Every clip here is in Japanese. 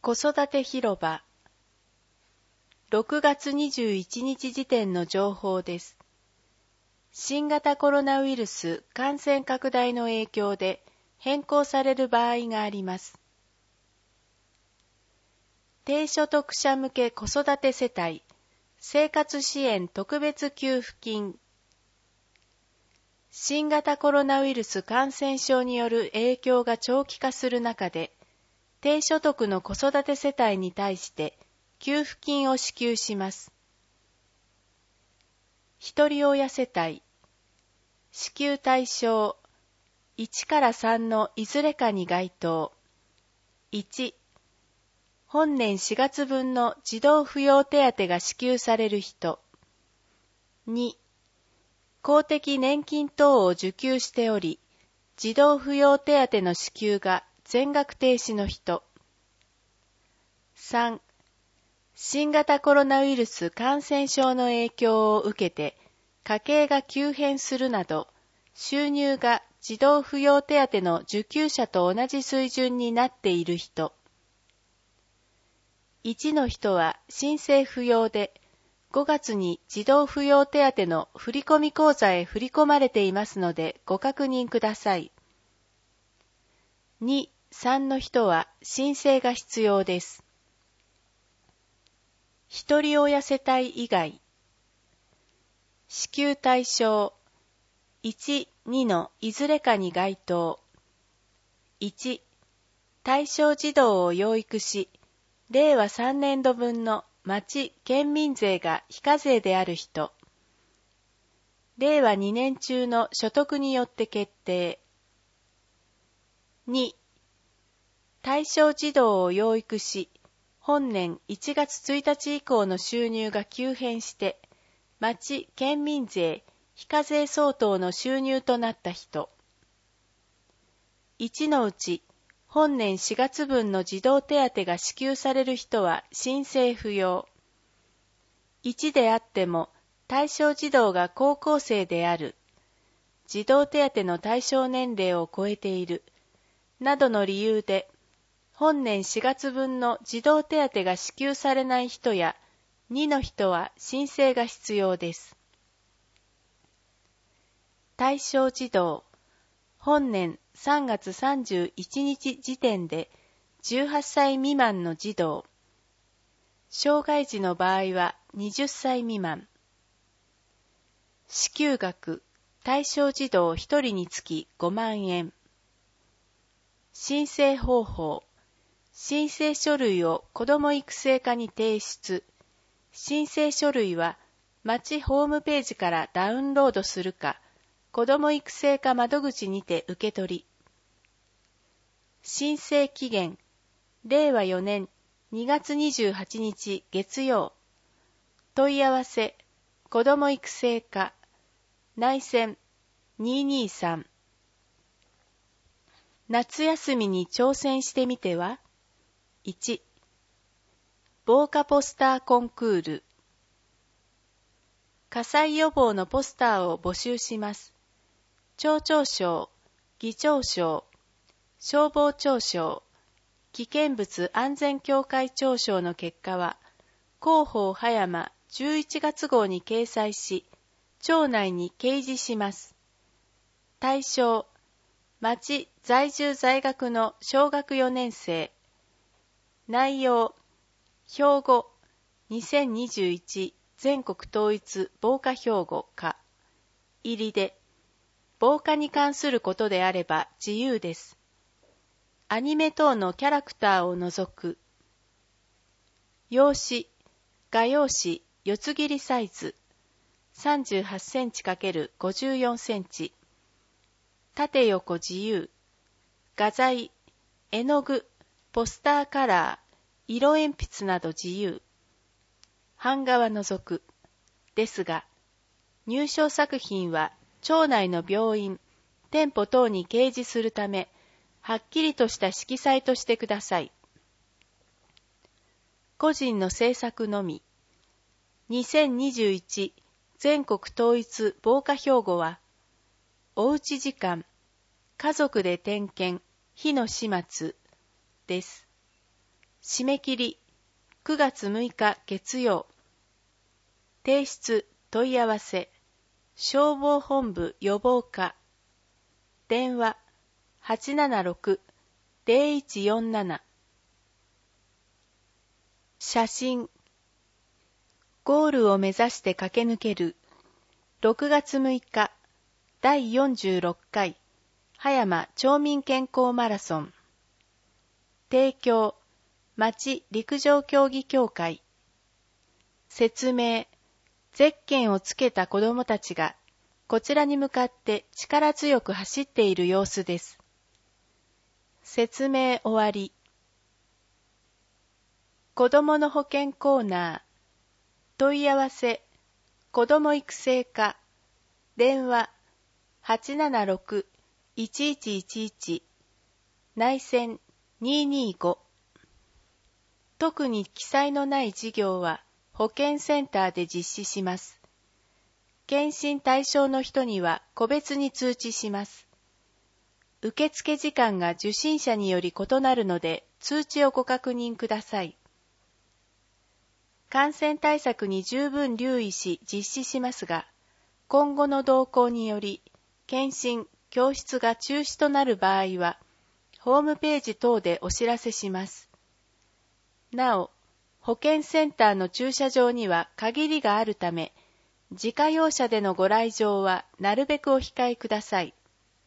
子育て広場6月21日時点の情報です。新型コロナウイルス感染拡大の影響で変更される場合があります。低所得者向け子育て世帯生活支援特別給付金。新型コロナウイルス感染症による影響が長期化する中で、低所得の子育て世帯に対して給付金を支給します。ひとり親世帯支給対象1から3のいずれかに該当。1、本年4月分の児童扶養手当が支給される人。2、公的年金等を受給しており、児童扶養手当の支給が全額停止の人。3、新型コロナウイルス感染症の影響を受けて家計が急変するなど、収入が児童扶養手当の受給者と同じ水準になっている人。1の人は申請不要で、5月に児童扶養手当の振込口座へ振り込まれていますのでご確認ください。2、3の人は申請が必要です。ひとり親世帯以外。支給対象1、2のいずれかに該当。1、対象児童を養育し、令和3年度分の町・県民税が非課税である人。令和2年中の所得によって決定。2、対象児童を養育し、本年1月1日以降の収入が急変して、町・県民税非課税相当の収入となった人。1のうち、本年4月分の児童手当が支給される人は申請不要。1であっても対象児童が高校生である、児童手当の対象年齢を超えている、などの理由で、本年4月分の児童手当が支給されない人や2の人は申請が必要です。対象児童、本年3月31日時点で18歳未満の児童、障害児の場合は20歳未満。支給額、対象児童1人につき5万円。申請方法、申請書類を子ども育成課に提出。申請書類は町ホームページからダウンロードするか、子ども育成課窓口にて受け取り。申請期限、令和4年2月28日月曜。問い合わせ、子ども育成課、内線223。夏休みに挑戦してみては。1、防火ポスターコンクール。火災予防のポスターを募集します。町長賞、議長賞、消防庁賞、危険物安全協会長賞の結果は、広報葉山11月号に掲載し、町内に掲示します。対象、町在住在学の小学4年生。内容、標語、2021全国統一防火標語課。入りで、防火に関することであれば自由です。アニメ等のキャラクターを除く。用紙、画用紙、四つ切りサイズ。38センチ×54センチ。縦横自由。画材、絵の具、ポスターカラー、色鉛筆など自由。版画は除く。ですが、入賞作品は町内の病院、店舗等に掲示するため、はっきりとした色彩としてください。個人の制作のみ。2021全国統一防火標語は、おうち時間、家族で点検、火の始末です。 締め切り9月6日月曜。提出問い合わせ消防本部予防課。電話 876-0147。 写真。ゴールを目指して駆け抜ける6月6日第46回葉山町民健康マラソン。提供町陸上競技協会。説明。ゼッケンをつけた子どもたちがこちらに向かって力強く走っている様子です。説明終わり。子どもの保健コーナー。問い合わせ子ども育成課。電話 876-1111。 内線225。特に記載のない事業は保健センターで実施します。検診対象の人には個別に通知します。受付時間が受診者により異なるので通知をご確認ください。感染対策に十分留意し実施しますが、今後の動向により検診・教室が中止となる場合はホームページ等でお知らせします。なお、保健センターの駐車場には限りがあるため、自家用車でのご来場はなるべくお控えください。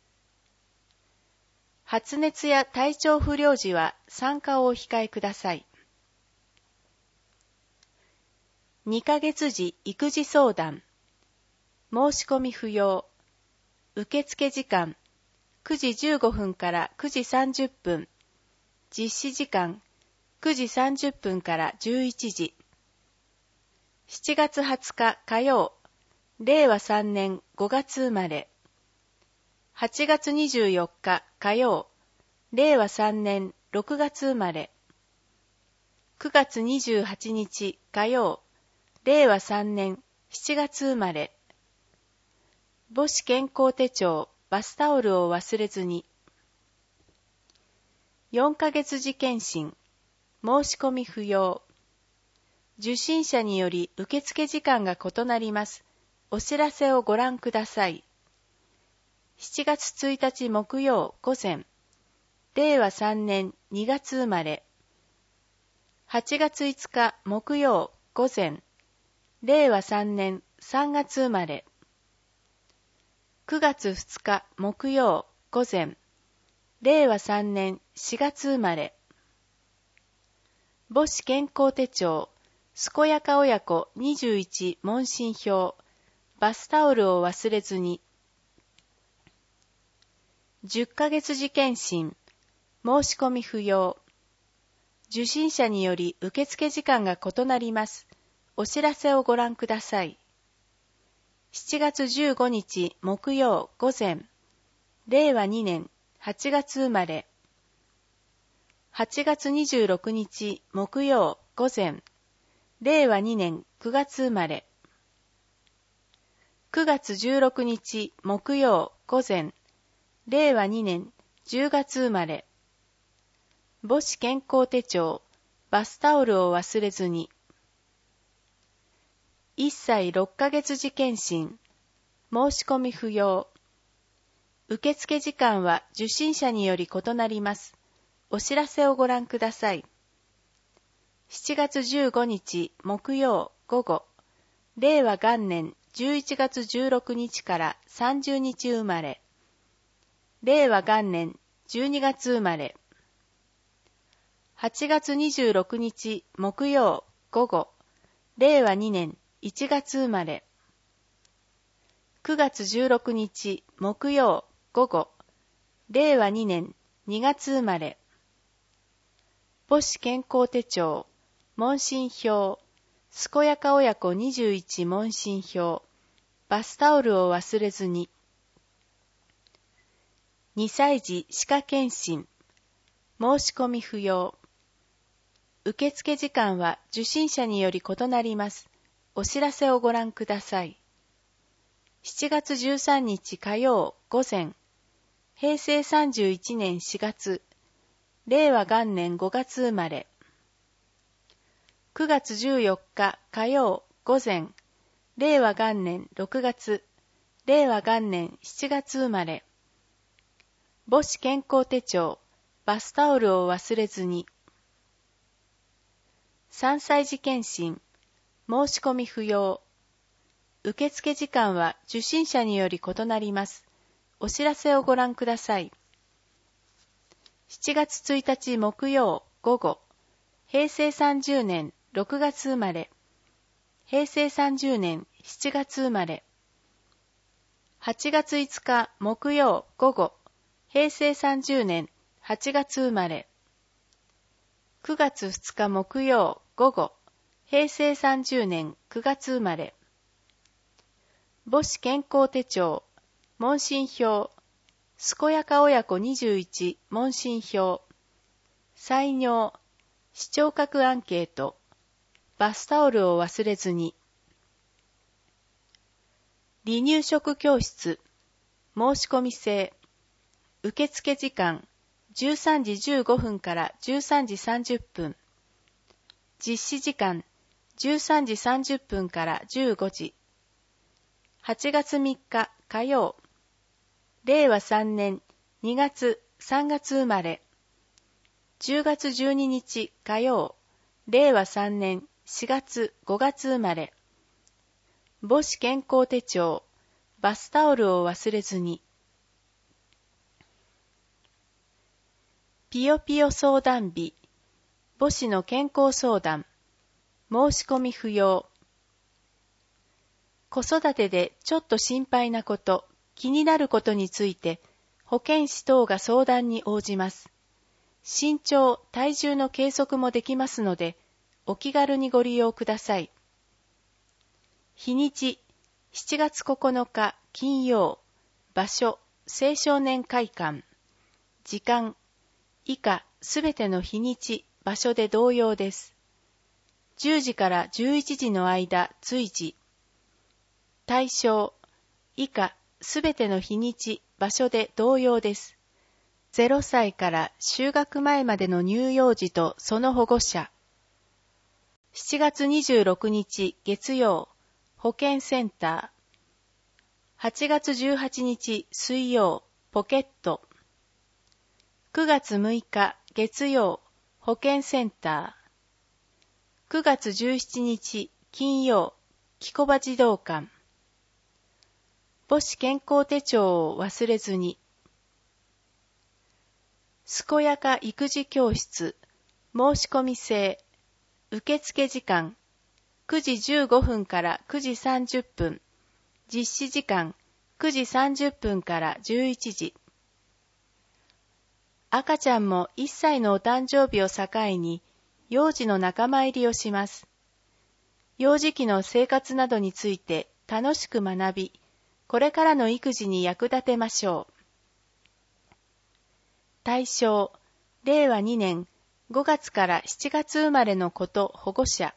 発熱や体調不良時は参加をお控えください。2ヶ月時育児相談。申し込み不要。受付時間9時15分から9時30分。実施時間9時30分から11時。7月20日火曜。令和3年5月生まれ。8月24日火曜。令和3年6月生まれ。9月28日火曜。令和3年7月生まれ。母子健康手帳、バスタオルを忘れずに。4ヶ月時検診。申し込み不要。受診者により受付時間が異なります。お知らせをご覧ください。7月1日木曜午前。令和3年2月生まれ。8月5日木曜午前。令和3年3月生まれ。9月2日木曜午前。令和3年4月生まれ。母子健康手帳、健やか親子21問診票、バスタオルを忘れずに。10ヶ月時検診、申し込み不要。受診者により受付時間が異なります。お知らせをご覧ください。7月15日木曜午前。令和2年8月生まれ。8月26日木曜午前。令和2年9月生まれ。9月16日木曜午前。令和2年10月生まれ。母子健康手帳、バスタオルを忘れずに。1歳6ヶ月時検診。申し込み不要。受付時間は受診者により異なります。お知らせをご覧ください。7月15日木曜午後。令和元年11月16日から30日生まれ。令和元年12月生まれ。8月26日木曜午後。令和2年1月生まれ。9月16日木曜午後。令和2年2月生まれ。母子健康手帳、問診票、健やか親子21問診票、バスタオルを忘れずに。2歳児歯科検診、申し込み不要。受付時間は受診者により異なります。お知らせをご覧ください。7月13日火曜午前。平成31年4月。令和元年5月生まれ。 9月14日火曜午前、令和元年6月、令和元年7月生まれ。母子健康手帳、バスタオルを忘れずに。3歳児検診、申し込み不要。受付時間は受診者により異なります。お知らせをご覧ください。7月1日木曜午後、平成30年6月生まれ。平成30年7月生まれ。8月5日木曜午後、平成30年8月生まれ。9月2日木曜午後、平成30年9月生まれ。母子健康手帳、問診票、健やか親子21問診票、採尿、視聴覚アンケート、バスタオルを忘れずに。離乳食教室、申し込み制。受付時間、13時15分から13時30分。実施時間、13時30分から15時。8月3日火曜。令和3年2月3月生まれ。10月12日火曜。令和3年4月5月生まれ。母子健康手帳、バスタオルを忘れずに。ぴよぴよ相談日、母子の健康相談、申し込み不要。子育てでちょっと心配なこと、気になることについて、保健師等が相談に応じます。身長、体重の計測もできますので、お気軽にご利用ください。日にち、7月9日金曜。場所、青少年会館。時間、以下すべての日にち、場所で同様です。10時から11時の間随時。対象、以下すべての日にち、場所で同様です。0歳から就学前までの乳幼児とその保護者。7月26日月曜、保健センター。8月18日水曜、ポケット。9月6日月曜、保健センター。9月17日金曜、木小場児童館。母子健康手帳を忘れずに。健やか育児教室、申し込み制。受付時間、9時15分から9時30分。実施時間、9時30分から11時。赤ちゃんも1歳のお誕生日を境に、幼児の仲間入りをします。幼児期の生活などについて楽しく学び、これからの育児に役立てましょう。対象、令和2年5月から7月生まれの子と保護者。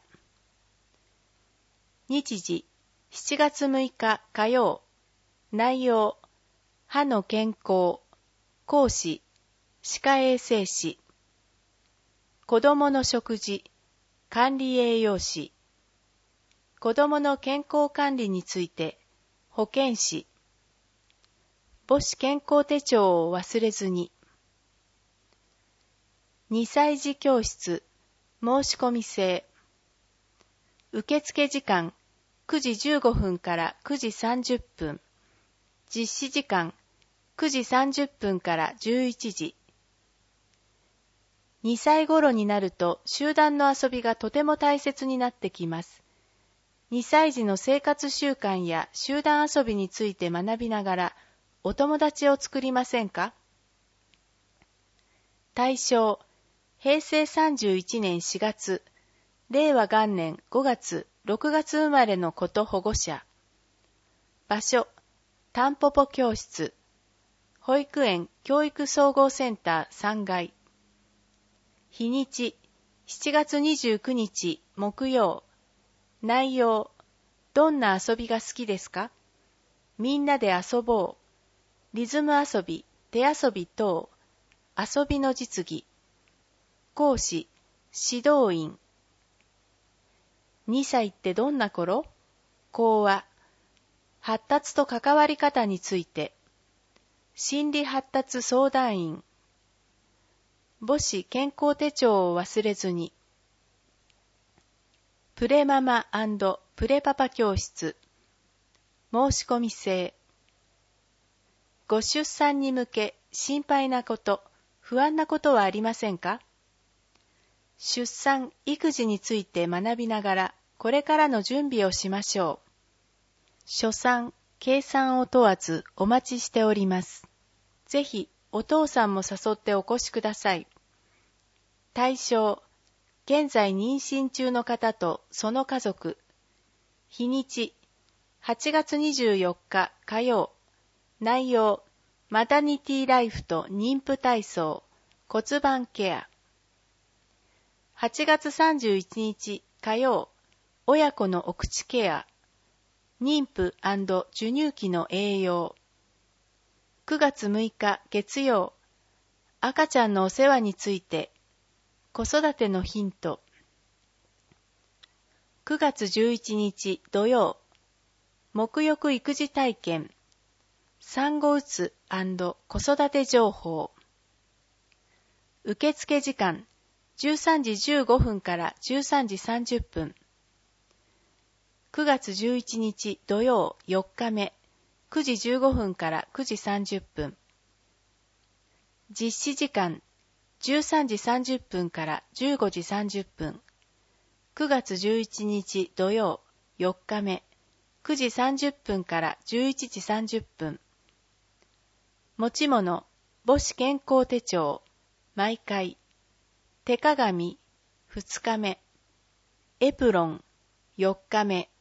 日時、7月6日火曜。内容、歯の健康、講師、歯科衛生士。子どもの食事、管理栄養士。子どもの健康管理について、保健師。母子健康手帳を忘れずに。2歳児教室、申し込み制。受付時間、9時15分から9時30分。実施時間、9時30分から11時。2歳頃になると集団の遊びがとても大切になってきます。2歳児の生活習慣や集団遊びについて学びながらお友達を作りませんか？対象、平成31年4月、令和元年5月、6月生まれの子と保護者。場所、たんぽぽ教室。保育園教育総合センター3階。日にち、7月29日木曜。内容、どんな遊びが好きですか？みんなで遊ぼう。リズム遊び、手遊び等。遊びの実技。講師、指導員。 2歳ってどんな頃？講話。発達と関わり方について。心理発達相談員。母子健康手帳を忘れずに。プレママ&プレパパ教室。申し込み制。ご出産に向け心配なこと、不安なことはありませんか？出産・育児について学びながら、これからの準備をしましょう。初産、計算を問わずお待ちしております。ぜひ、お父さんも誘ってお越しください。対象、現在妊娠中の方とその家族。日にち、8月24日火曜。内容、マタニティライフと妊婦体操、骨盤ケア。8月31日火曜、親子のお口ケア、妊婦&授乳期の栄養。9月6日月曜、赤ちゃんのお世話について、子育てのヒント。9月11日土曜、沐浴育児体験、産後うつ&子育て情報。受付時間、13時15分から13時30分。9月11日土曜4日目、9時15分から9時30分。実施時間、13時30分から15時30分。9月11日土曜4日目、9時30分から11時30分。持ち物、母子健康手帳、毎回。手鏡、2日目。エプロン、4日目。